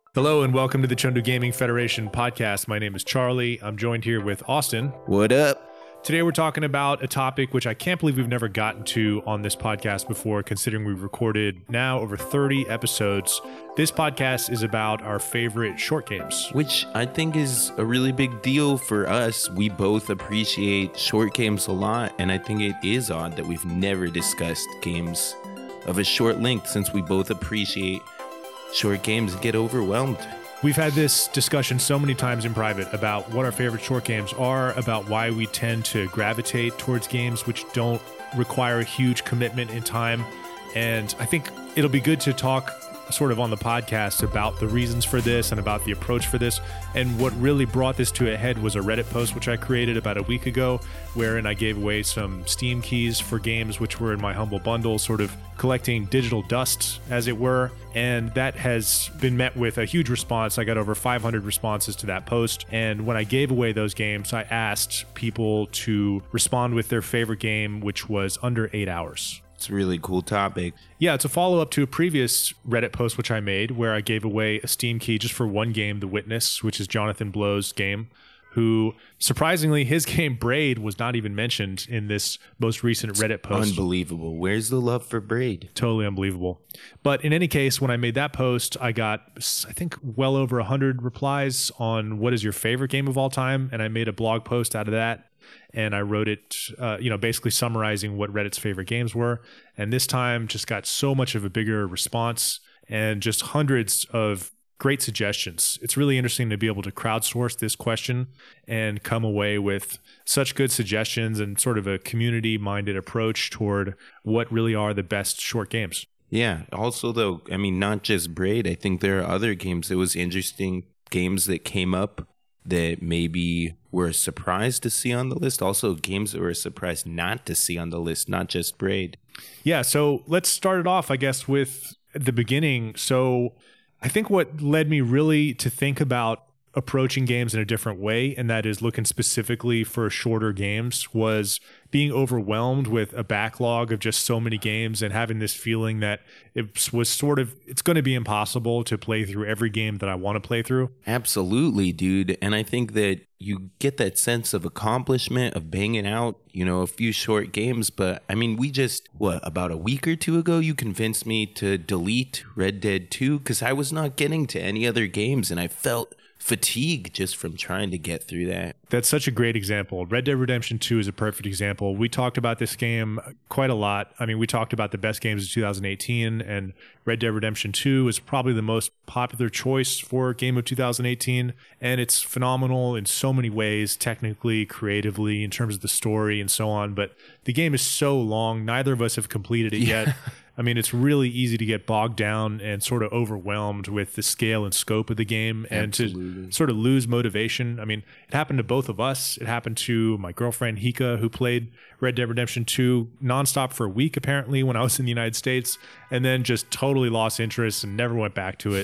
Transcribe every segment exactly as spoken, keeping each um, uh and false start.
Hello and welcome to the Chengdu Gaming Federation podcast. My name is Charlie. I'm joined here with Austin. What up? Today we're talking about a topic which I can't believe we've never gotten to on this podcast before, considering we've recorded now over thirty episodes. This podcast is about our favorite short games. Which I think is a really big deal for us. We both appreciate short games a lot, and I think it is odd that we've never discussed games of a short length since we both appreciate short games and get overwhelmed. We've had this discussion so many times in private about what our favorite short games are, about why we tend to gravitate towards games which don't require a huge commitment in time. And I think it'll be good to talk sort of on the podcast about the reasons for this and about the approach for this. And what really brought this to a head was a Reddit post which I created about a week ago, wherein I gave away some Steam keys for games which were in my humble bundle, sort of collecting digital dust, as it were. And that has been met with a huge response. I got over five hundred responses to that post. And when I gave away those games, I asked people to respond with their favorite game, which was under eight hours. It's a really cool topic. Yeah, it's a follow-up to a previous Reddit post which I made where I gave away a Steam key just for one game, The Witness, which is Jonathan Blow's game, who, surprisingly, his game Braid was not even mentioned in this most recent Reddit post. Unbelievable. Where's the love for Braid? Totally unbelievable. But in any case, when I made that post, I got, I think, well over one hundred replies on what is your favorite game of all time, and I made a blog post out of that. And I wrote it, uh, you know, basically summarizing what Reddit's favorite games were. And this time just got so much of a bigger response and just hundreds of great suggestions. It's really interesting to be able to crowdsource this question and come away with such good suggestions and sort of a community-minded approach toward what really are the best short games. Yeah. Also, though, I mean, not just Braid. I think there are other games. It was interesting games that came up that maybe were surprised to see on the list. Also, games that were surprised not to see on the list, not just Braid. Yeah, so let's start it off, I guess, with the beginning. So I think what led me really to think about approaching games in a different way, and that is looking specifically for shorter games, was being overwhelmed with a backlog of just so many games and having this feeling that it was sort of, it's going to be impossible to play through every game that I want to play through. Absolutely, dude. And I think that you get that sense of accomplishment of banging out, you know, a few short games. But I mean, we just, what, about a week or two ago, you convinced me to delete Red Dead two because I was not getting to any other games and I felt fatigue just from trying to get through that. That's such a great example. Red Dead Redemption two is a perfect example. We talked about this game quite a lot. I mean, we talked about the best games of two thousand eighteen, and Red Dead Redemption two is probably the most popular choice for game of two thousand eighteen, and it's phenomenal in so many ways, technically, creatively, in terms of the story and so on, but the game is so long. Neither of us have completed it Yeah. yet. I mean, it's really easy to get bogged down and sort of overwhelmed with the scale and scope of the game and Absolutely. to sort of lose motivation. I mean, it happened to both of us. It happened to my girlfriend, Hika, who played Red Dead Redemption two nonstop for a week, apparently, when I was in the United States, and then just totally lost interest and never went back to it.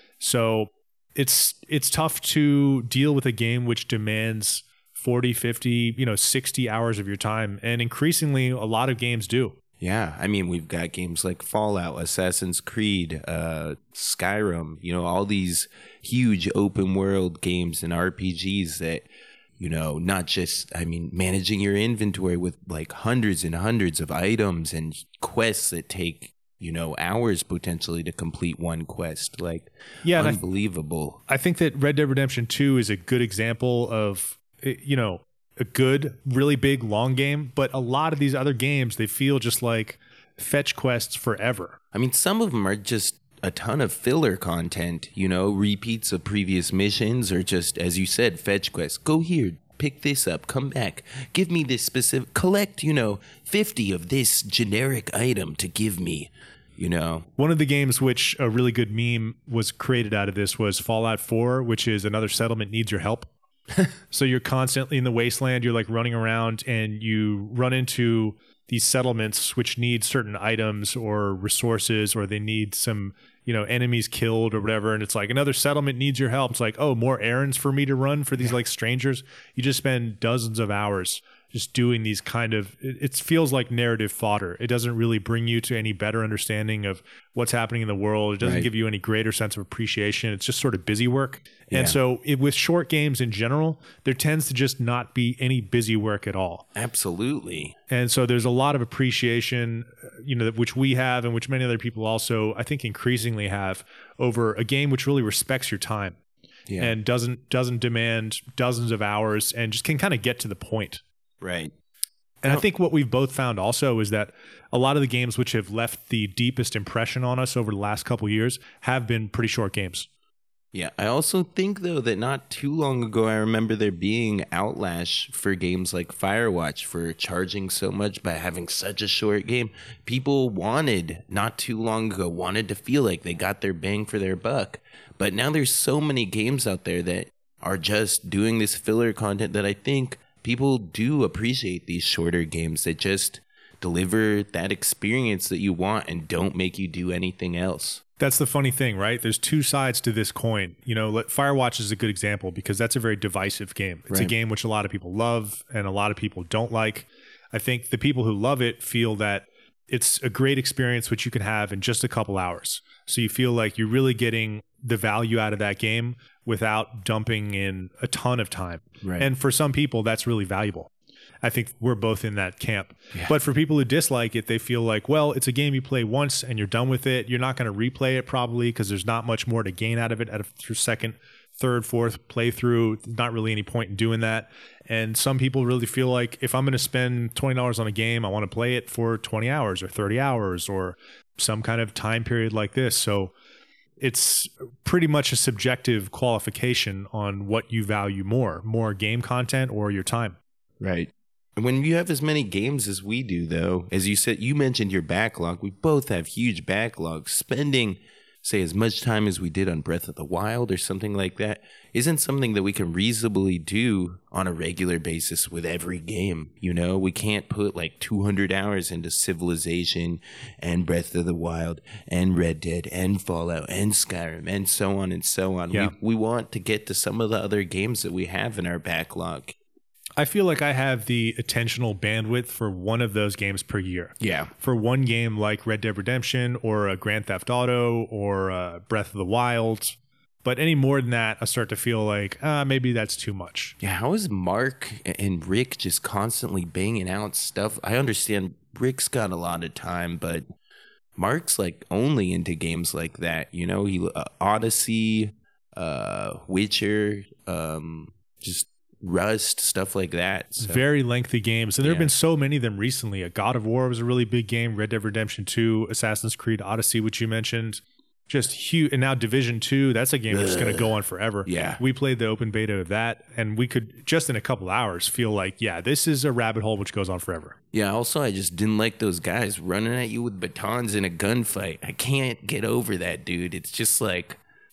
So it's it's tough to deal with a game which demands forty, fifty, you know, sixty hours of your time. And increasingly, a lot of games do. Yeah, I mean, we've got games like Fallout, Assassin's Creed, uh, Skyrim, you know, all these huge open world games and R P Gs that, you know, not just, I mean, managing your inventory with like hundreds and hundreds of items and quests that take, you know, hours potentially to complete one quest. Like, yeah, unbelievable. I, I think that Red Dead Redemption two is a good example of, you know, a good, really big, long game, but a lot of these other games, they feel just like fetch quests forever. I mean, some of them are just a ton of filler content, you know, repeats of previous missions or just, as you said, fetch quests. Go here, pick this up, come back, give me this specific, collect, you know, fifty of this generic item to give me, you know. One of the games which a really good meme was created out of this was Fallout four, which is another settlement needs your help. So you're constantly in the wasteland, you're like running around and you run into these settlements which need certain items or resources, or they need some, you know, enemies killed or whatever. And it's like another settlement needs your help. It's like, oh, more errands for me to run for these like strangers. You just spend dozens of hours just doing these kind of, it, it feels like narrative fodder. It doesn't really bring you to any better understanding of what's happening in the world. It doesn't Right. give you any greater sense of appreciation. It's just sort of busy work. Yeah. And so it, with short games in general, there tends to just not be any busy work at all. Absolutely. And so there's a lot of appreciation, you know, which we have and which many other people also, I think, increasingly have over a game which really respects your time Yeah. and doesn't doesn't demand dozens of hours and just can kind of get to the point. Right. And I think what we've both found also is that a lot of the games which have left the deepest impression on us over the last couple of years have been pretty short games. Yeah, I also think, though, that not too long ago, I remember there being outlash for games like Firewatch for charging so much by having such a short game. People wanted, not too long ago, wanted to feel like they got their bang for their buck. But now there's so many games out there that are just doing this filler content that I think people do appreciate these shorter games that just deliver that experience that you want and don't make you do anything else. That's the funny thing, right? There's two sides to this coin. You know, let- Firewatch is a good example because that's a very divisive game. It's a Right. game which a lot of people love and a lot of people don't like. I think the people who love it feel that it's a great experience which you can have in just a couple hours. So you feel like you're really getting the value out of that game without dumping in a ton of time. Right. And for some people, that's really valuable. I think we're both in that camp. Yeah. But for people who dislike it, they feel like, well, it's a game you play once and you're done with it. You're not going to replay it probably because there's not much more to gain out of it at a second, third, fourth playthrough. There's not really any point in doing that. And some people really feel like if I'm going to spend twenty dollars on a game, I want to play it for twenty hours or thirty hours or some kind of time period like this. So it's pretty much a subjective qualification on what you value more, more game content or your time. Right. And when you have as many games as we do, though, as you said, you mentioned your backlog. We both have huge backlogs. Spending, say, as much time as we did on Breath of the Wild or something like that isn't something that we can reasonably do on a regular basis with every game. You know, we can't put like two hundred hours into Civilization and Breath of the Wild and Red Dead and Fallout and Skyrim and so on and so on. Yeah. We, we want to get to some of the other games that we have in our backlog. I feel like I have the attentional bandwidth for one of those games per year. Yeah. For one game like Red Dead Redemption or a Grand Theft Auto or a Breath of the Wild. But any more than that, I start to feel like, ah, maybe that's too much. Yeah, how is Mark and Rick just constantly banging out stuff? I understand Rick's got a lot of time, but Mark's like only into games like that. You know, he uh, Odyssey, uh, Witcher, um, just Rust, stuff like that. So, Very lengthy games. And there have Yeah. been so many of them recently. A God of War was a really big game. Red Dead Redemption two, Assassin's Creed Odyssey, which you mentioned. Just huge. And now Division two, that's a game that's going to go on forever. Yeah. We played the open beta of that, and we could, just in a couple hours, feel like, yeah, this is a rabbit hole which goes on forever. yeah. Also, I just didn't like those guys running at you with batons in a gunfight. I can't get over that, dude. It's just like,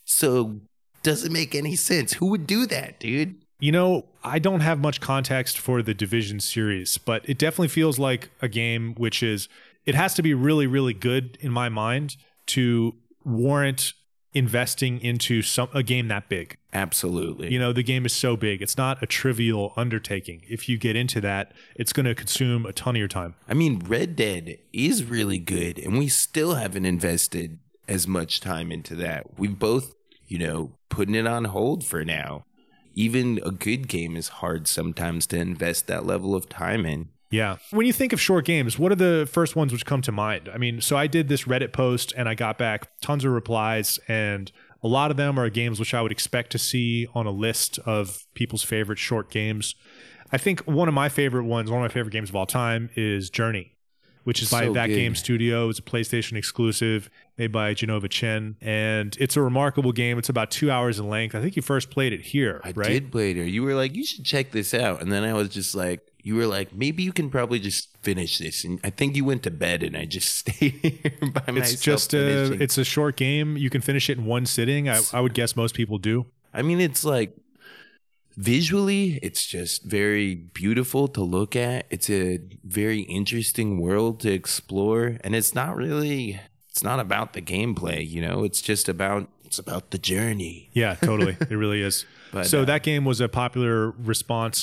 so doesn't make any sense. Who would do that, dude? You know, I don't have much context for the Division series, but it definitely feels like a game which is, it has to be really, really good in my mind to warrant investing into some a game that big. Absolutely. You know, the game is so big. It's not a trivial undertaking. If you get into that, it's going to consume a ton of your time. I mean, Red Dead is really good, and we still haven't invested as much time into that. We've both, you know, putting it on hold for now. Even a good game is hard sometimes to invest that level of time in. Yeah. When you think of short games, what are the first ones which come to mind? I mean, so I did this Reddit post and I got back tons of replies, and a lot of them are games which I would expect to see on a list of people's favorite short games. I think one of my favorite ones, one of my favorite games of all time is Journey, which is by So That good. Game Studio. It's a PlayStation exclusive made by Genova Chen, and it's a remarkable game. It's about two hours in length. I think you first played it here, I right? did play it. You were like, you should check this out. And then I was just like, you were like, maybe you can probably just finish this. And I think you went to bed and I just stayed here by myself. It's just a, finishing. it's a short game. You can finish it in one sitting. I, I would guess most people do. I mean, it's like visually, it's just very beautiful to look at. It's a very interesting world to explore. And it's not really, it's not about the gameplay, you know, it's just about, it's about the journey. Yeah, totally. It really is. But, so uh, that game was a popular response.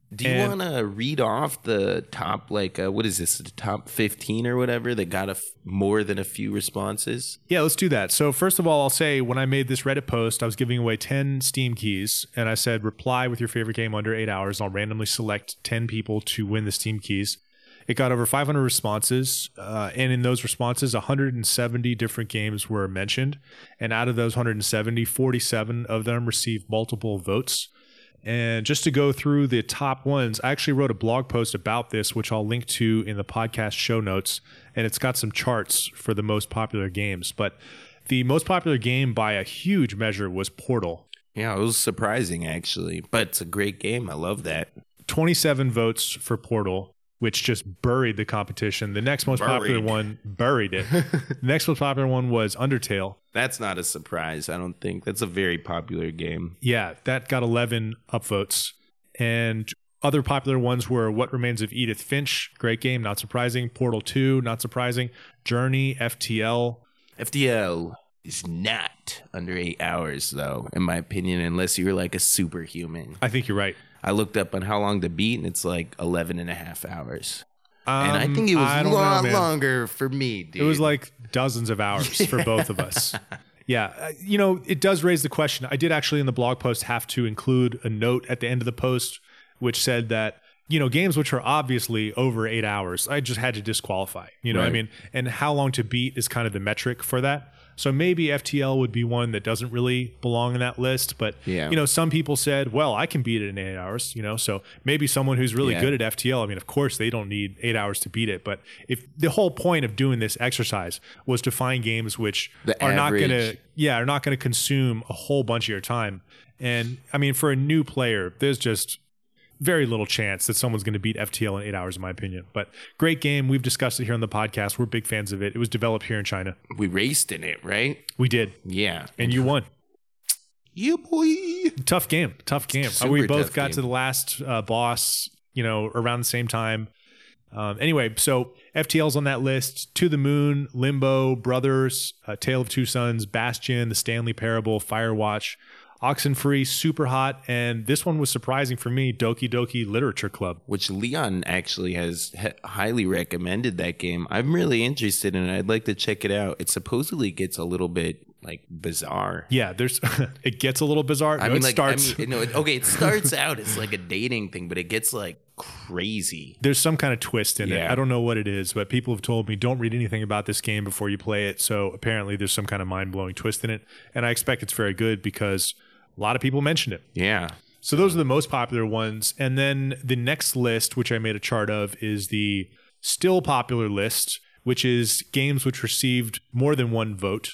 Do you want to read off the top, like, uh, what is this, the top fifteen or whatever that got a f- more than a few responses? Yeah, let's do that. So first of all, I'll say when I made this Reddit post, I was giving away ten Steam keys, and I said, reply with your favorite game under eight hours. I'll randomly select ten people to win the Steam keys. It got over five hundred responses, uh, and in those responses, one hundred seventy different games were mentioned. And out of those one hundred seventy, forty-seven of them received multiple votes. And just to go through the top ones, I actually wrote a blog post about this, which I'll link to in the podcast show notes. And it's got some charts for the most popular games. But the most popular game by a huge measure was Portal. Yeah, it was surprising, actually. But it's a great game. I love that. twenty-seven votes for Portal, which just buried the competition. The next most Buried. popular one buried it. The next most popular one was Undertale. That's not a surprise, I don't think. That's a very popular game. Yeah, that got eleven upvotes. And other popular ones were What Remains of Edith Finch, great game, not surprising. Portal two, not surprising. Journey, F T L. F T L is not under eight hours, though, in my opinion, unless you're like a superhuman. I think you're right. I looked up on how long to beat, and it's like eleven and a half hours. Um, and I think it was a a lot know, longer for me, dude. It was like dozens of hours for both of us. Yeah. Uh, you know, it does raise the question. I did actually in the blog post have to include a note at the end of the post, which said that, you know, games which are obviously over eight hours, I just had to disqualify. You know right. what I mean? And how long to beat is kind of the metric for that. So maybe F T L would be one that doesn't really belong in that list. But, yeah. you know, some people said, well, I can beat it in eight hours, you know, so maybe someone who's really yeah. good at F T L, I mean, of course, they don't need eight hours to beat it. But if the whole point of doing this exercise was to find games which the are average. not going to, yeah, are not going to consume a whole bunch of your time. And I mean, for a new player, there's just very little chance that someone's going to beat F T L in eight hours, in my opinion. But great game. We've discussed it here on the podcast. We're big fans of it. It was developed here in China. We raced in it, right? We did. Yeah. And you won. Yeah, boy. Tough game. Tough game. Super we both tough got game. to the last uh, boss, you know, around the same time. Um, anyway, so F T L's on that list. To the Moon, Limbo, Brothers, uh, Tale of Two Sons, Bastion, The Stanley Parable, Firewatch, Oxenfree, Super Hot, and this one was surprising for me, Doki Doki Literature Club. Which Leon actually has h- highly recommended that game. I'm really interested in it. I'd like to check it out. It supposedly gets a little bit like bizarre. Yeah, there's it gets a little bizarre. I No, mean, it like, starts. I mean, no, it, okay, it starts out as like a dating thing, but it gets like crazy. There's some kind of twist in it. Yeah. I don't know what it is, but people have told me don't read anything about this game before you play it. So apparently there's some kind of mind-blowing twist in it. And I expect it's very good because a lot of people mentioned it. Yeah. So those are the most popular ones. And then the next list, which I made a chart of, is the still popular list, which is games which received more than one vote.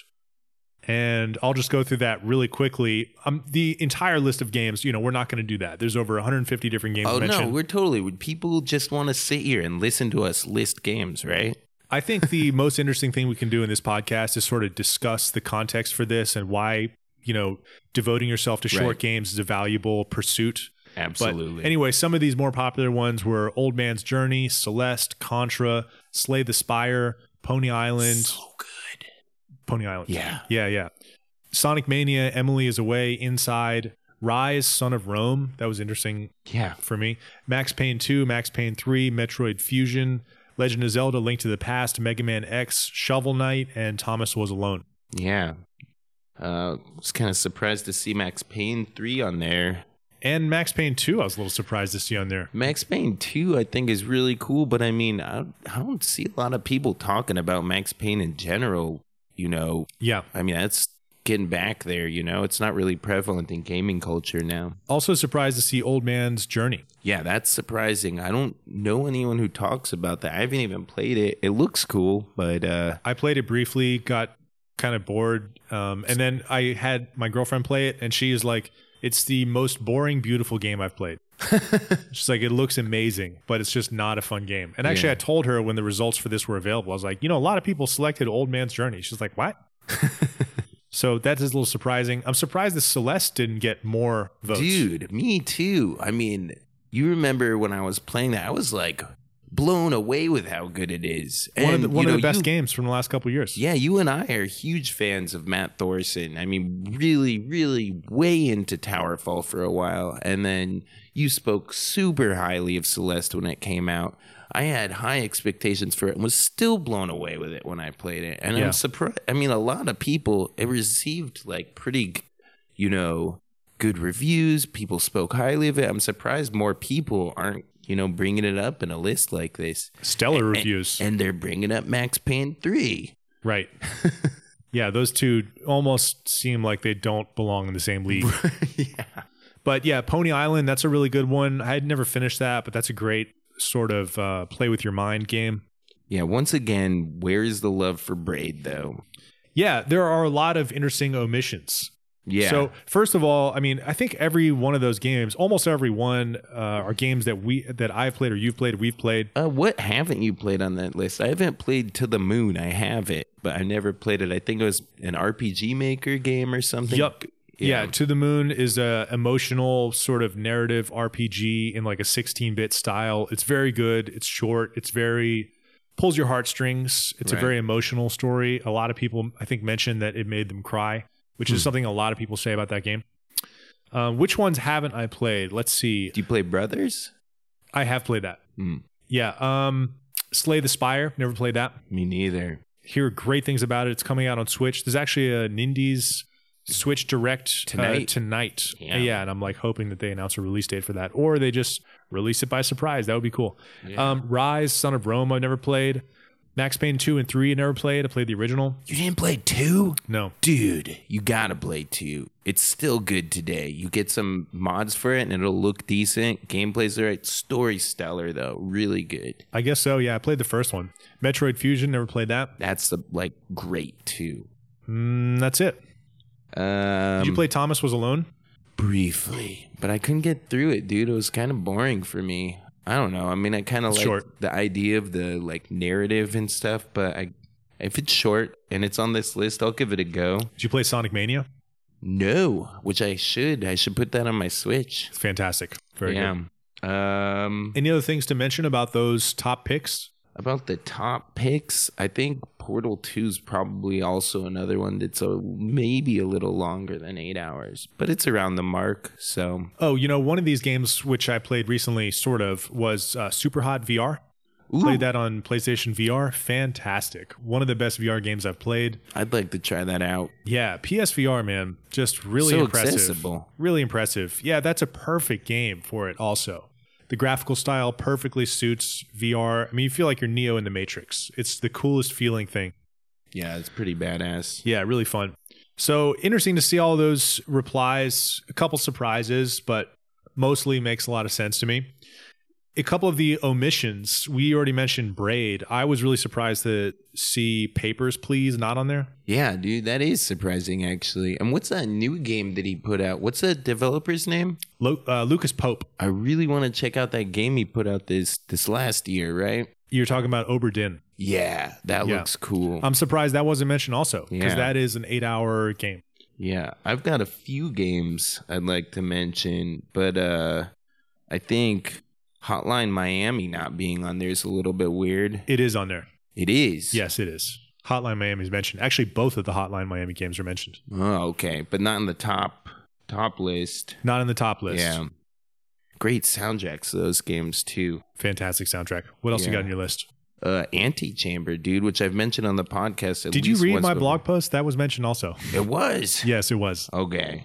And I'll just go through that really quickly. Um, the entire list of games, you know, we're not going to do that. There's over one hundred fifty different games Oh, mentioned. no, we're totally. Would people just want to sit here and listen to us list games, right? I think the most interesting thing we can do in this podcast is sort of discuss the context for this and why, you know, devoting yourself to short Right. games is a valuable pursuit. Absolutely. But anyway, some of these more popular ones were Old Man's Journey, Celeste, Contra, Slay the Spire, Pony Island. So good. Pony Island. Yeah. Yeah, yeah. Sonic Mania, Emily is Away, Inside, Rise, Son of Rome. That was interesting Yeah. for me. Max Payne two, Max Payne three, Metroid Fusion, Legend of Zelda, Link to the Past, Mega Man X, Shovel Knight, and Thomas Was Alone. Yeah. Uh, was kind of surprised to see Max Payne three on there. And Max Payne two, I was a little surprised to see on there. Max Payne two, I think, is really cool, but I mean, I, I don't see a lot of people talking about Max Payne in general, you know. Yeah. I mean, that's getting back there, you know. It's not really prevalent in gaming culture now. Also surprised to see Old Man's Journey. Yeah, that's surprising. I don't know anyone who talks about that. I haven't even played it. It looks cool, but uh, I played it briefly, got kind of bored, um, and then I had my girlfriend play it, and she is like, it's the most boring, beautiful game I've played. She's like, it looks amazing, but it's just not a fun game. And actually, Yeah. I told her when the results for this were available, I was like, you know, a lot of people selected Old Man's Journey. She's like, what? So that is a little surprising. I'm surprised that Celeste didn't get more votes. dude, me too. I mean, you remember when I was playing that, I was like, blown away with how good it is. And, one of the, one you of know, the best you, games from the last couple of years. Yeah, you and I are huge fans of Matt Thorson. I mean, really, really way into Towerfall for a while. And then you spoke super highly of Celeste when it came out. I had high expectations for it and was still blown away with it when I played it. And Yeah. I'm surprised. I mean, a lot of people, it received like pretty, you know, good reviews. People spoke highly of it. I'm surprised more people aren't, you know, bringing it up in a list like this. Stellar And- reviews. And they're bringing up Max Payne three. Right. Yeah, those two almost seem like they don't belong in the same league. Yeah. But yeah, Pony Island, that's a really good one. I had never finished that, but that's a great sort of uh, play with your mind game. Yeah, once again, where is the love for Braid, though? Yeah, there are a lot of interesting omissions. Yeah. So first of all, I mean, I think every one of those games, almost every one, uh, are games that we that I've played or you've played, or we've played. Uh, what haven't you played on that list? I haven't played To the Moon. I have it, but I never played it. I think it was an R P G Maker game or something. Yup. Yeah. Yeah. To the Moon is a emotional sort of narrative R P G in like a sixteen-bit style. It's very good. It's short. It's very pulls your heartstrings. It's Right. a very emotional story. A lot of people, I think, mentioned that it made them cry, which Hmm. is something a lot of people say about that game. Um, which ones haven't I played? Let's see. Do you play Brothers? I have played that. Hmm. Yeah. Um, Slay the Spire. Never played that. Me neither. Hear great things about it. It's coming out on Switch. There's actually a Nindies Switch Direct Tonight? Uh, tonight. Yeah. Yeah, and I'm like hoping that they announce a release date for that, or they just release it by surprise. That would be cool. Yeah. Um, Rise, Son of Rome. I've never played. Max Payne two and three. I never played. I played the original. You didn't play two? No. Dude, you gotta play two. It's still good today. You get some mods for it and it'll look decent. Gameplay's alright. Story stellar though. Really good. I guess so. Yeah, I played the first one. Metroid Fusion. Never played that. That's the like great too. Mm, that's it. Um, Did you play Thomas Was Alone? briefly, but I couldn't get through it, dude. It was kind of boring for me. I don't know. I mean, I kind of It's like short. the idea of the like narrative and stuff, but I, if it's short and it's on this list, I'll give it a go. Did you play Sonic Mania? No, which I should. I should put that on my Switch. It's fantastic. Very good. yeah. Um, Any other things to mention about those top picks? about the top picks, I think Portal two is probably also another one that's a, maybe a little longer than eight hours, but it's around the mark. So Oh, you know, one of these games which I played recently, sort of, was uh, Super Hot V R. Ooh, Played that on PlayStation V R. Fantastic. One of the best V R games I've played. I'd like to try that out. Yeah, P S V R, man. Just really So impressive. accessible. Really impressive. Yeah, that's a perfect game for it also. The graphical style perfectly suits V R. I mean, you feel like you're Neo in the Matrix. It's the coolest feeling thing. Yeah, it's pretty badass. Yeah, really fun. So interesting to see all those replies. A couple surprises, but mostly makes a lot of sense to me. A couple of the omissions. We already mentioned Braid. I was really surprised to see Papers, Please not on there. Yeah, dude, that is surprising actually. And what's that new game that he put out? What's the developer's name? Lo- uh, Lucas Pope. I really want to check out that game he put out this this last year, right? You're talking about Oberdin. Yeah, that Yeah. looks cool. I'm surprised that wasn't mentioned also, because Yeah. that is an eight-hour game. Yeah, I've got a few games I'd like to mention, but uh I think Hotline Miami not being on there is a little bit weird. It is on there. It is. Yes, it is. Hotline Miami is mentioned. Actually, both of the Hotline Miami games are mentioned. Oh, okay, but not in the top top list. Not in the top list. Yeah. Great soundtracks to those games too. Fantastic soundtrack. What else you Yeah. got on your list? Uh Antichamber, dude, which I've mentioned on the podcast. At Did you least read once my before. blog post? That was mentioned also. It was. Yes, it was. Okay.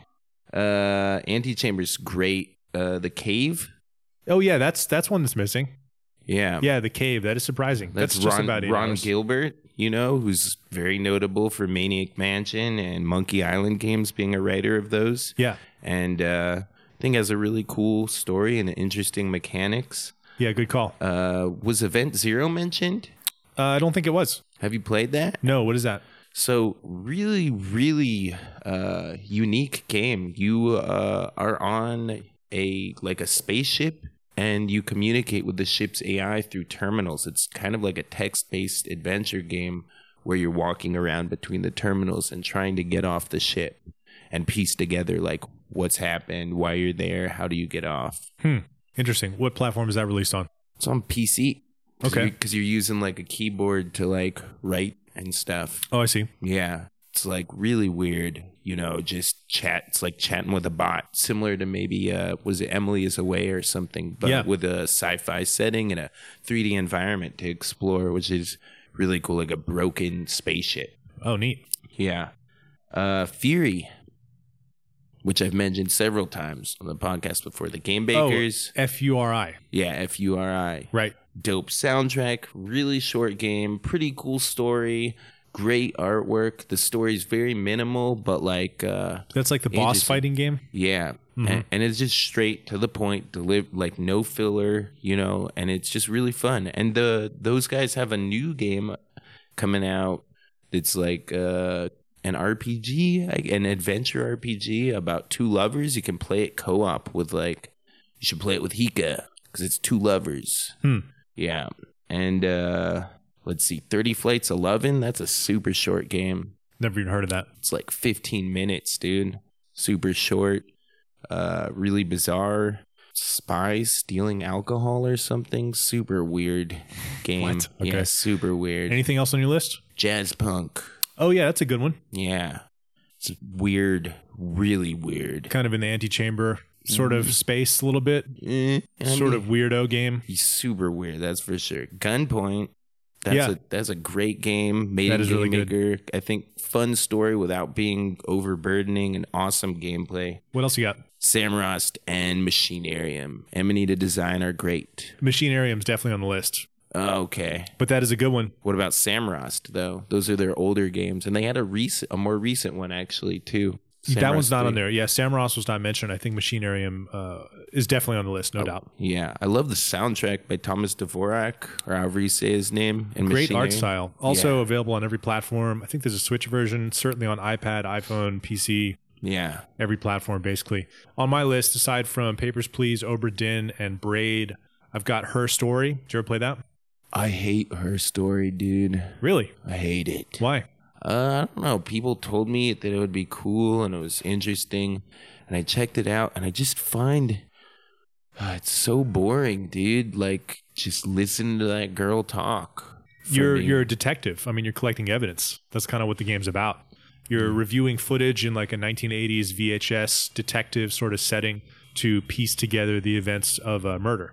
Uh Antichamber's great. Uh The Cave. Oh yeah, that's that's one that's missing. Yeah. Yeah, The Cave. That is surprising. That's, That's, just Ron, about eight Ron hours. Gilbert, you know, who's very notable for Maniac Mansion and Monkey Island games, being a writer of those. Yeah, And uh, I think has a really cool story and interesting mechanics. yeah, good call. Uh, was Event Zero mentioned? Uh, I don't think it was. Have you played that? No, what is that? So really, really uh, unique game. You uh, are on a like a spaceship, and you communicate with the ship's A I through terminals. It's kind of like a text-based adventure game where you're walking around between the terminals and trying to get off the ship and piece together like what's happened, why you're there, how do you get off. Hmm. Interesting. What platform is that released on? It's on P C. Okay. Because you're using like a keyboard to like write and stuff. Oh, I see. Yeah. It's like really weird, you know, just chat. It's like chatting with a bot, similar to maybe, uh, was it Emily is Away or something, but Yeah. with a sci-fi setting and a three D environment to explore, which is really cool, like a broken spaceship. Oh, neat. Yeah. Uh, Fury, which I've mentioned several times on the podcast before. The Game Bakers. Oh, F U R I. Yeah, F U R I. Right. Dope soundtrack, really short game, pretty cool story, great artwork. The story's very minimal, but like uh That's like the boss interesting. fighting game. Yeah. Mhm. And, and it's just straight to the point, deliver like no filler, you know, and it's just really fun. And the those guys have a new game coming out. It's like uh an R P G, an adventure R P G about two lovers. You can play it co-op with like, you should play it with Hika because it's two lovers. Hmm. Yeah. And uh, let's see, thirty Flights of Lovin'. That's a super short game. Never even heard of that. It's like fifteen minutes, dude. Super short. Uh, really bizarre. Spies stealing alcohol or something. Super weird game. What? Okay. Yeah, super weird. Anything else on your list? Jazz punk. Oh, yeah, that's a good one. Yeah. It's weird. Really weird. Kind of in the antechamber sort of space a little bit. Eh, I Sort mean, of weirdo game. He's super weird, that's for sure. Gunpoint. That's Yeah. a that's a great game. Made That in is Game really good. Maker. I think fun story without being overburdening and awesome gameplay. What else you got? Samrost and Machinarium. Amanita Design are great. Machinarium's definitely on the list, Oh, okay. but that is a good one. What about Samrost though? Those are their older games, and they had a recent, a more recent one actually too. That one's Samrost not on three. there. Yeah, Samrost was not mentioned. I think Machinarium uh, is definitely on the list, no doubt. Yeah, I love the soundtrack by Thomas Dvorak, or however you say his name. And Great art Machinarium. style. Also Yeah. available on every platform. I think there's a Switch version, certainly on iPad, iPhone, P C, Yeah. every platform basically. On my list, aside from Papers, Please, Obra Dinn, and Braid, I've got Her Story. Did you ever play that? I hate Her Story, dude. Really? I hate it. Why? Uh, I don't know. People told me that it would be cool and it was interesting, and I checked it out, and I just find uh, it's so boring, dude. Like, just listen to that girl talk. for You're me. you're a detective. I mean, you're collecting evidence. That's kind of what the game's about. You're reviewing footage in like a nineteen eighties V H S detective sort of setting to piece together the events of a murder.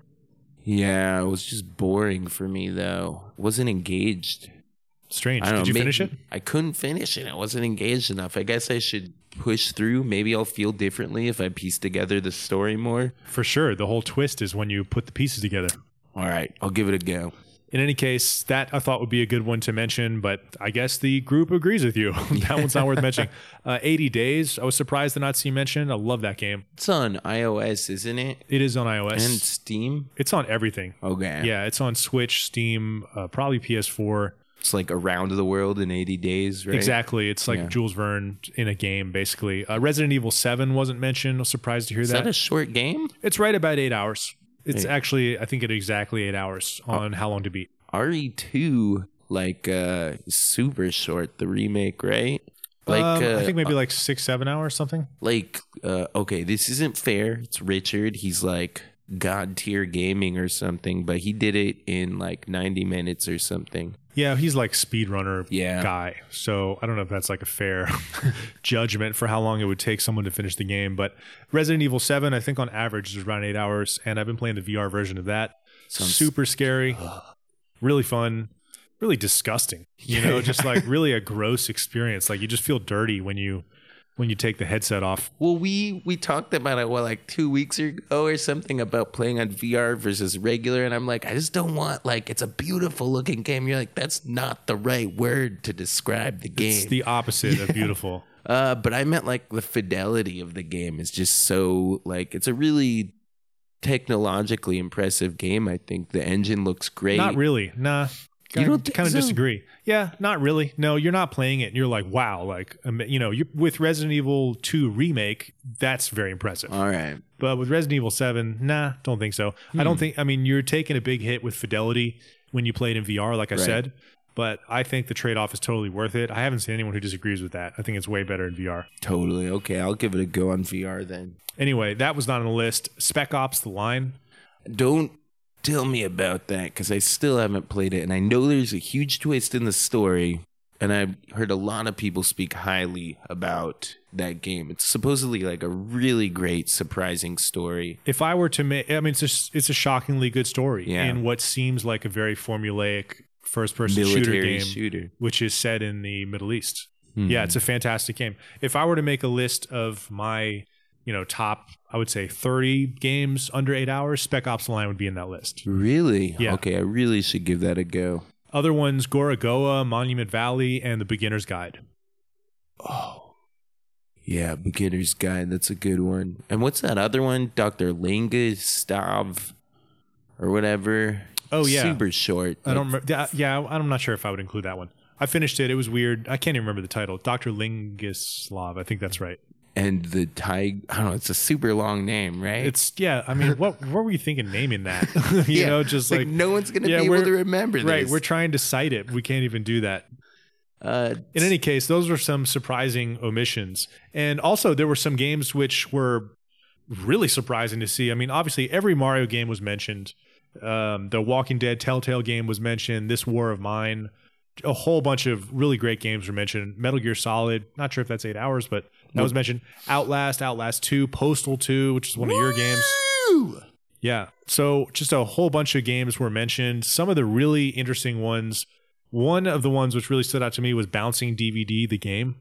Yeah, it was just boring for me though. Wasn't engaged. Strange. I don't Did know, you maybe- finish it? I couldn't finish it. I wasn't engaged enough. I guess I should push through. Maybe I'll feel differently if I piece together the story more. For sure. The whole twist is when you put the pieces together. All right, I'll give it a go. In any case, that I thought would be a good one to mention, but I guess the group agrees with you. That one's not worth mentioning. Uh, eighty Days, I was surprised to not see mentioned. I love that game. It's on iOS, isn't it? It is on iOS. And Steam? It's on everything. Okay. Yeah, it's on Switch, Steam, uh, probably P S four. It's like around the world in eighty days, right? Exactly. It's like Yeah. Jules Verne in a game, basically. Uh, Resident Evil seven wasn't mentioned. I was surprised to hear Is that. that a short game? It's right about eight hours. It's Hey. actually, I think, at exactly eight hours on How Long to Beat. R E two, like, uh, is super short, the remake, right? Like, Um, uh, I think maybe like six, seven hours, something. like, uh, okay, this isn't fair. It's Richard. He's like God tier gaming or something, but he did it in like ninety minutes or something. Yeah, he's like speedrunner Yeah. guy. So I don't know if that's like a fair judgment for how long it would take someone to finish the game. But Resident Evil seven, I think on average is around eight hours. And I've been playing the V R version of that. Sounds- Super scary, really fun, really disgusting. You know, just like really a gross experience. Like you just feel dirty when you when you take the headset off. Well, we we talked about it, what, like two weeks ago or something, about playing on V R versus regular, and I'm like, I just don't want, like, it's a beautiful looking game. You're like, that's not the right word to describe the game. It's the opposite of beautiful. Uh, but I meant like the fidelity of the game is just so, like, it's a really technologically impressive game. I think the engine looks great. Not really. Nah. You don't think kind of so? disagree. Yeah, not really. No, you're not playing it and you're like, wow, like, um, you know, you with Resident Evil two remake, that's very impressive. All right. But with Resident Evil seven, nah, don't think so. I Hmm. don't think, I mean, you're taking a big hit with fidelity when you play it in V R, like I Right. said, but I think the trade off is totally worth it. I haven't seen anyone who disagrees with that. I think it's way better in V R. Totally. Okay, I'll give it a go on V R then. Anyway, that was not on the list. Spec Ops: The Line. Don't Tell me about that, because I still haven't played it, and I know there's a huge twist in the story, and I've heard a lot of people speak highly about that game. It's supposedly like a really great, surprising story. If I were to make, I mean, it's a, it's a shockingly good story Yeah. in what seems like a very formulaic first-person shooter Military game, shooter. which is set in the Middle East. Hmm. Yeah, it's a fantastic game. If I were to make a list of my, you know, top, I would say thirty games under eight hours, Spec Ops: The Line would be in that list. Really? Yeah. Okay, I really should give that a go. Other ones, Gorogoa, Monument Valley, and The Beginner's Guide. Oh, yeah, Beginner's Guide. That's a good one. And what's that other one? Doctor Linga Stav or whatever. Oh, yeah. Super short. I don't remember. Yeah, yeah, I'm not sure if I would include that one. I finished it. It was weird. I can't even remember the title. Doctor Lingislav. I think that's right. And the Tig. I don't know. It's a super long name, right? It's, yeah, I mean, what what were you thinking naming that? you Yeah, know, just like, like, no one's gonna yeah, be able we're- to remember this. right, we're trying to cite it. We can't even do that. Uh, In any case, those were some surprising omissions. And also, there were some games which were really surprising to see. I mean, obviously, every Mario game was mentioned. Um, the Walking Dead Telltale game was mentioned. This War of Mine. A whole bunch of really great games were mentioned. Metal Gear Solid. Not sure if that's eight hours, but that was mentioned. Outlast, Outlast two, Postal two, which is one of your games. Woo! Yeah. So just a whole bunch of games were mentioned. Some of the really interesting ones. One of the ones which really stood out to me was Bouncing D V D, the game,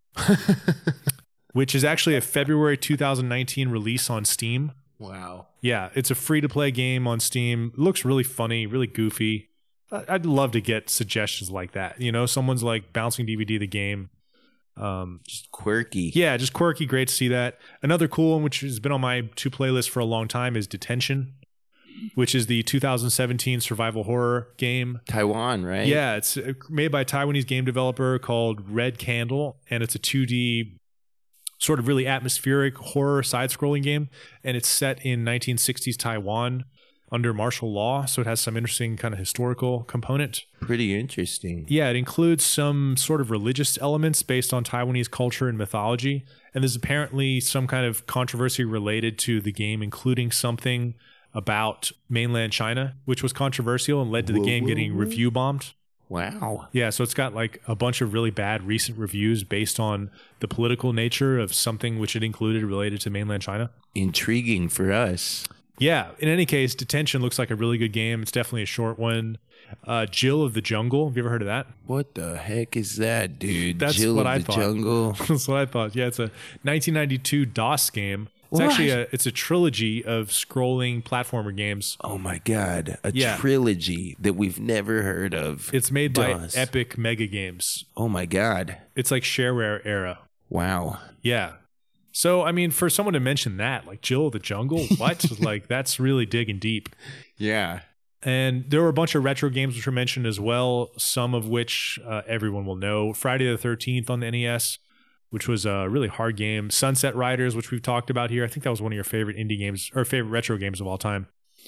which is actually a February two thousand nineteen release on Steam. Wow. Yeah, it's a free-to-play game on Steam. It looks really funny, really goofy. I- I'd love to get suggestions like that. You know, someone's like Bouncing D V D, the game. Um, Just quirky. yeah, just quirky. Great to see that. Another cool one, which has been on my two playlists for a long time, is Detention, which is the two thousand seventeen survival horror game. Taiwan, right? Yeah, it's uh, made by a Taiwanese game developer called Red Candle, and it's a two D sort of really atmospheric horror side-scrolling game, and it's set in nineteen sixties Taiwan under martial law, so it has some interesting kind of historical component. Pretty interesting. Yeah, it includes some sort of religious elements based on Taiwanese culture and mythology, and there's apparently some kind of controversy related to the game, including something about mainland China, which was controversial and led to the Whoa, game whoa, getting whoa. review bombed. Wow. Yeah, so it's got like a bunch of really bad recent reviews based on the political nature of something which it included related to mainland China. Intriguing for us. Yeah, in any case, Detention looks like a really good game. It's definitely a short one. Uh, Jill of the Jungle. Have you ever heard of that? What the heck is that, dude? That's Jill what of I the thought. Jungle. That's what I thought. Yeah, it's a nineteen ninety-two DOS game. It's What? actually a it's a trilogy of scrolling platformer games. Oh my god. A Yeah. trilogy that we've never heard of. It's made by DOS. Epic Mega Games. Oh my god. It's like shareware era. Wow. Yeah. So I mean, for someone to mention that, like Jill of the Jungle, what? Like that's really digging deep. Yeah. And there were a bunch of retro games which were mentioned as well, some of which uh, everyone will know. Friday the thirteenth on the N E S, which was a really hard game. Sunset Riders, which we've talked about here. I think that was one of your favorite indie games or favorite retro games of all time.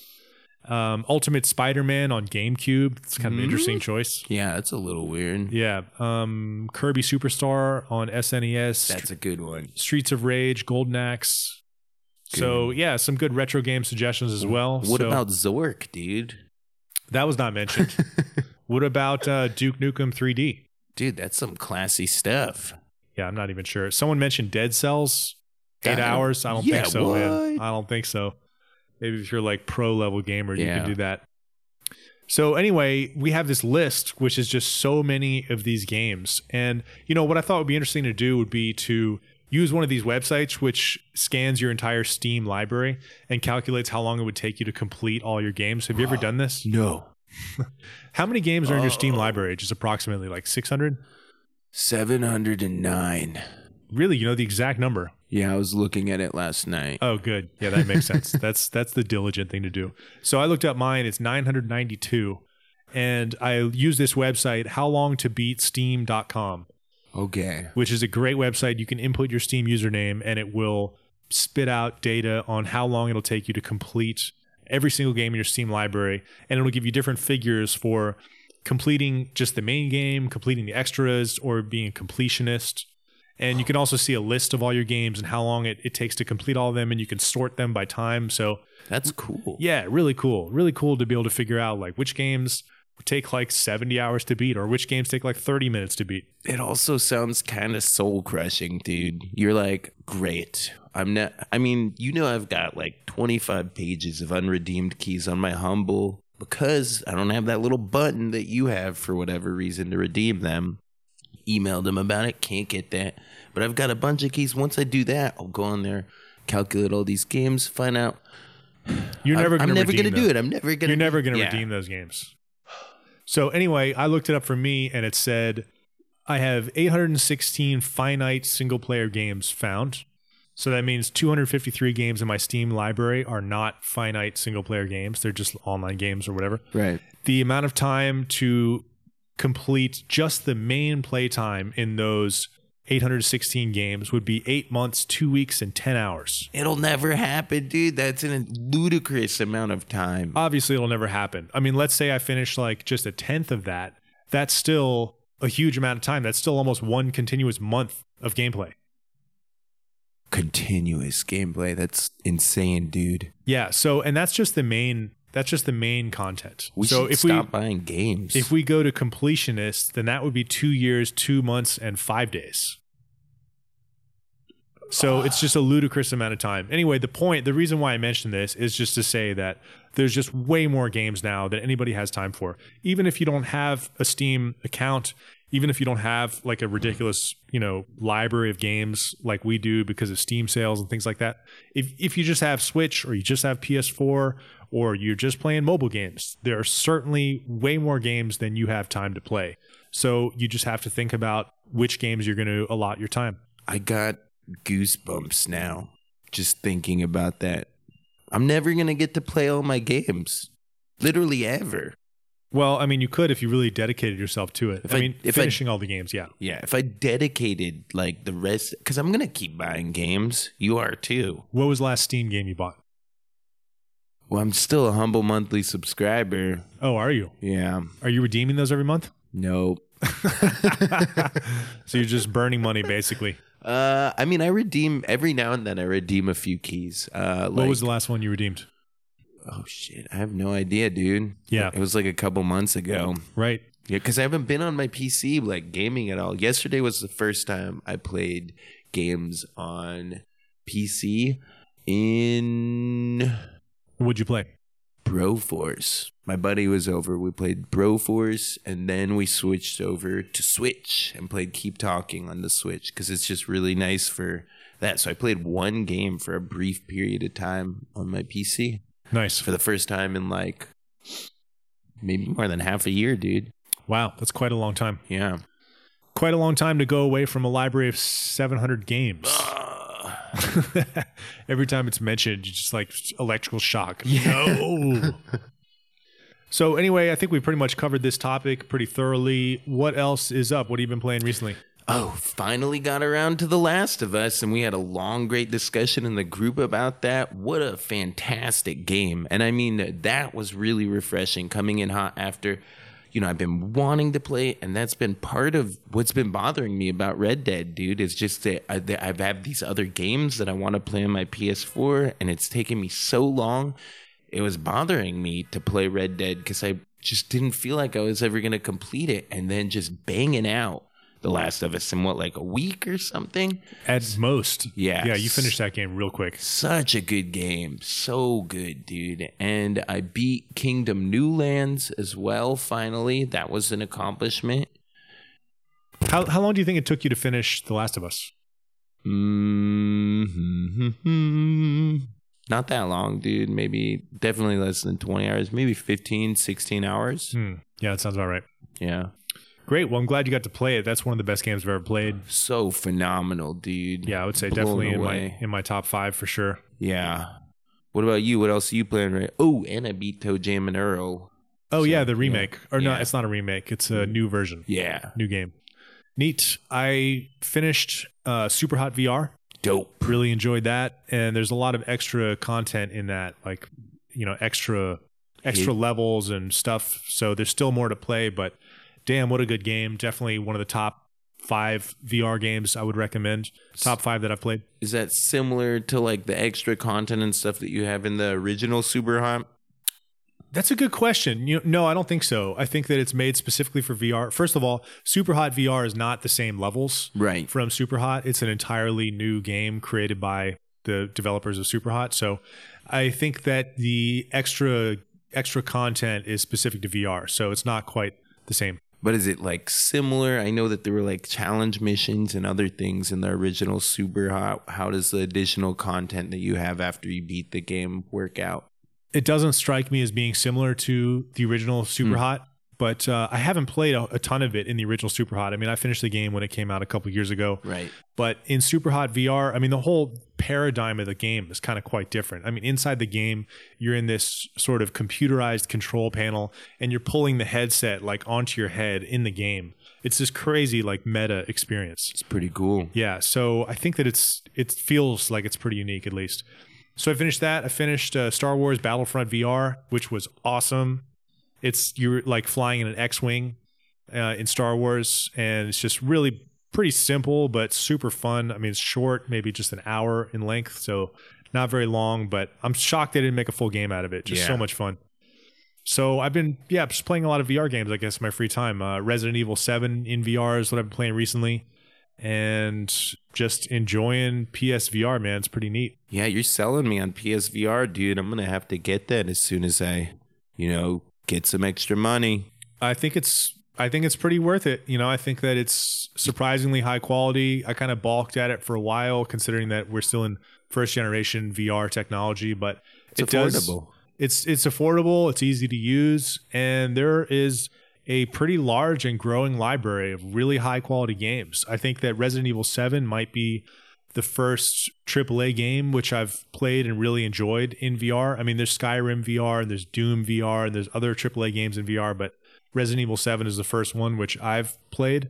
Um, Ultimate Spider-Man on GameCube. It's kind of an interesting choice. Yeah, that's a little weird. Yeah. Um, Kirby Superstar on S N E S. That's a good one. Streets of Rage, Golden Axe. So, yeah, some good retro game suggestions as well. What So- about Zork, dude? That was not mentioned. What about uh, Duke Nukem three D? Dude, that's some classy stuff. Yeah, I'm not even sure. Someone mentioned Dead Cells. Eight Uh, hours? I don't yeah, think so, man. what? I don't think so. Maybe if you're like pro level gamer, you Yeah. can do that. So anyway, we have this list, which is just so many of these games. And, you know, what I thought would be interesting to do would be to use one of these websites, which scans your entire Steam library and calculates how long it would take you to complete all your games. Have you ever done this? No. How many games are in your Steam Oh. library? Just approximately like six hundred? seven hundred nine. Really? You know the exact number? Yeah, I was looking at it last night. Oh, good. Yeah, that makes sense. That's that's the diligent thing to do. So I looked up mine. It's nine hundred ninety-two. And I use this website, how long to beat steam dot com, Okay. which is a great website. You can input your Steam username and it will spit out data on how long it'll take you to complete every single game in your Steam library. And it'll give you different figures for completing just the main game, completing the extras, or being a completionist. And you can also see a list of all your games and how long it, it takes to complete all of them, and you can sort them by time. So that's cool. Yeah, really cool. Really cool to be able to figure out like which games take like seventy hours to beat or which games take like thirty minutes to beat. It also sounds kind of soul crushing, dude. You're like, great. I'm not, I mean, you know, I've got like twenty-five pages of unredeemed keys on my Humble because I don't have that little button that you have for whatever reason to redeem them. Emailed them about it, can't get that. But I've got a bunch of keys. Once I do that, I'll go on there, calculate all these games, find out. You're never I'm, going to I'm never going to do it. I'm never going to. You're never going to yeah. redeem those games. So anyway, I looked it up for me, and it said I have eight hundred sixteen finite single-player games found. So that means two hundred fifty-three games in my Steam library are not finite single-player games. They're just online games or whatever. Right. The amount of time to complete just the main playtime in those eight hundred sixteen games would be eight months, two weeks, and ten hours. It'll never happen, dude. That's a ludicrous amount of time. Obviously, it'll never happen. I mean, let's say I finish like just a tenth of that. That's still a huge amount of time. That's still almost one continuous month of gameplay. Continuous gameplay. That's insane, dude. Yeah. So, and that's just the main. That's just the main content. We so should if stop we, buying games. If we go to completionist, then that would be two years, two months, and five days. So it's just a ludicrous amount of time. Anyway, the point, the reason why I mentioned this is just to say that there's just way more games now than anybody has time for. Even if you don't have a Steam account, even if you don't have like a ridiculous, you know, library of games like we do because of Steam sales and things like that. If if you just have Switch or you just have P S four or you're just playing mobile games, there are certainly way more games than you have time to play. So you just have to think about which games you're going to allot your time. I got goosebumps now just thinking about that. I'm never going to get to play all my games. Literally ever. Well, I mean, you could if you really dedicated yourself to it. If I, I- mean, if I- finishing all the games, yeah. Yeah, if I dedicated like the rest, because I'm going to keep buying games. You are too. What was the last Steam game you bought? Well, I'm still a humble monthly subscriber. Oh, are you? Yeah. Are you redeeming those every month? Nope. So you're just burning money, basically. Uh, I mean, I redeem every now and then. I redeem a few keys. Uh, What like, was the last one you redeemed? Oh shit! I have no idea, dude. Yeah. It was like a couple months ago. Right. Yeah, because I haven't been on my P C like gaming at all. Yesterday was the first time I played games on P C in What'd you play? Broforce. My buddy was over. We played Broforce, and then we switched over to Switch and played Keep Talking on the Switch because it's just really nice for that. So I played one game for a brief period of time on my P C Nice. for the first time in like maybe more than half a year, dude. Wow, that's quite a long time. Yeah. Quite a long time to go away from a library of seven hundred games. Every time it's mentioned, you just like electrical shock. No. So anyway, I think we pretty much covered this topic pretty thoroughly. What else is up? What have you been playing recently? Oh, finally got around to The Last of Us, and we had a long, great discussion in the group about that. What a fantastic game. And I mean, that was really refreshing coming in hot after, you know, I've been wanting to play it, and that's been part of what's been bothering me about Red Dead, dude. It's just that I, that I've had these other games that I want to play on my P S four, and it's taken me so long. It was bothering me to play Red Dead because I just didn't feel like I was ever going to complete it, and then just banging out The Last of Us in what, like a week or something? At most. Yeah. Yeah, you finished that game real quick. Such a good game. So good, dude. And I beat Kingdom Newlands as well, finally. That was an accomplishment. How how long do you think it took you to finish The Last of Us? Mm-hmm. Not that long, dude. Maybe definitely less than twenty hours. Maybe fifteen, sixteen hours. Hmm. Yeah, that sounds about right. Yeah. Great. Well, I'm glad you got to play it. That's one of the best games I've ever played. So phenomenal, dude. Yeah, I would say Blown definitely in my away. in my top five for sure. Yeah. What about you? What else are you playing right? Oh, and I beat Toe Jam and Earl. Oh So, yeah, the remake. Or no, Yeah. it's not a remake. It's a new version. Yeah. New game. Neat. I finished uh, Super Hot V R. Dope. Really enjoyed that, and there's a lot of extra content in that, like you know, extra extra Yeah. levels and stuff. So there's still more to play, but damn, what a good game! Definitely one of the top five V R games I would recommend. Top five that I've played. Is that similar to like the extra content and stuff that you have in the original Super Hot? That's a good question. You no, I don't think so. I think that it's made specifically for V R. First of all, Super Hot V R is not the same levels right. from Super Hot. It's an entirely new game created by the developers of Super Hot. So I think that the extra extra content is specific to V R. So it's not quite the same. But is it like similar? I know that there were like challenge missions and other things in the original Super Hot. How does the additional content that you have after you beat the game work out? It doesn't strike me as being similar to the original Super mm. Hot, but uh, I haven't played a, a ton of it in the original Super Hot. I mean, I finished the game when it came out a couple years ago. Right. But in Super Hot V R, I mean, the whole paradigm of the game is kind of quite different. I mean, inside the game, you're in this sort of computerized control panel, and you're pulling the headset like onto your head in the game. It's this crazy like meta experience. It's pretty cool. Yeah. So I think that it's it feels like it's pretty unique, at least. So I finished that. I finished uh, Star Wars Battlefront V R, which was awesome. It's you're like flying in an X-wing uh, in Star Wars, and it's just really pretty simple but super fun. I mean, it's short, maybe just an hour in length, so not very long. But I'm shocked they didn't make a full game out of it. Just yeah. so much fun. So I've been yeah just playing a lot of V R games, I guess, in my free time. Uh, Resident Evil seven in V R is what I've been playing recently. And just enjoying P S V R, man. It's pretty neat. Yeah, you're selling me on P S V R, dude. I'm gonna have to get that as soon as I, you know, get some extra money. I think it's I think it's pretty worth it. You know, I think that it's surprisingly high quality. I kind of balked at it for a while, considering that we're still in first generation V R technology, but it's it affordable. Does, it's it's affordable, it's easy to use, and there is a pretty large and growing library of really high quality games. I think that Resident Evil seven might be the first triple A game which I've played and really enjoyed in V R. I mean, there's Skyrim V R and there's Doom V R and there's other triple A games in V R, but Resident Evil seven is the first one which I've played,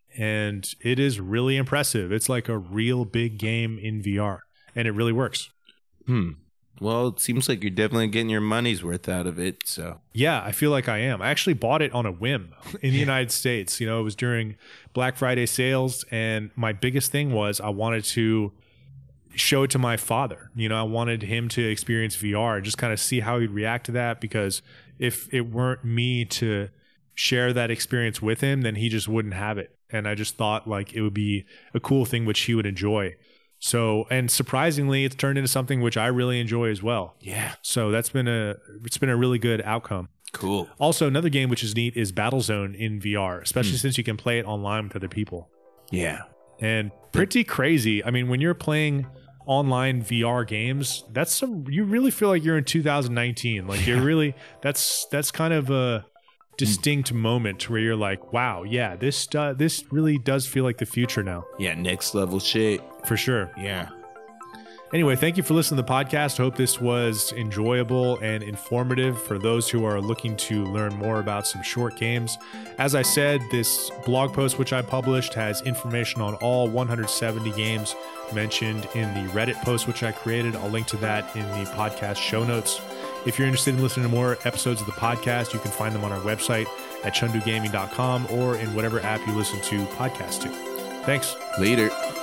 and it is really impressive. It's like a real big game in V R, and it really works. Hmm. Well, it seems like you're definitely getting your money's worth out of it. So yeah, I feel like I am. I actually bought it on a whim in the United States. You know, it was during Black Friday sales, and my biggest thing was I wanted to show it to my father. You know, I wanted him to experience V R and just kind of see how he'd react to that, because if it weren't me to share that experience with him, then he just wouldn't have it. And I just thought like it would be a cool thing which he would enjoy. So, and surprisingly, it's turned into something which I really enjoy as well. Yeah. So that's been a, it's been a really good outcome. Cool. Also, another game which is neat is Battlezone in V R, especially mm. since you can play it online with other people. Yeah. And pretty crazy. I mean, when you're playing online V R games, that's some, you really feel like you're in two thousand nineteen. Like you're really, that's, that's kind of a distinct mm. moment where you're like, wow, yeah, this uh, this really does feel like the future now. Yeah, next level shit. For sure. Yeah. Anyway, thank you for listening to the podcast. Hope this was enjoyable and informative for those who are looking to learn more about some short games. As I said, this blog post which I published has information on all one hundred seventy games mentioned in the Reddit post which I created. I'll link to that in the podcast show notes. If you're interested in listening to more episodes of the podcast, you can find them on our website at chundu gaming dot com or in whatever app you listen to podcasts to. Thanks. Later.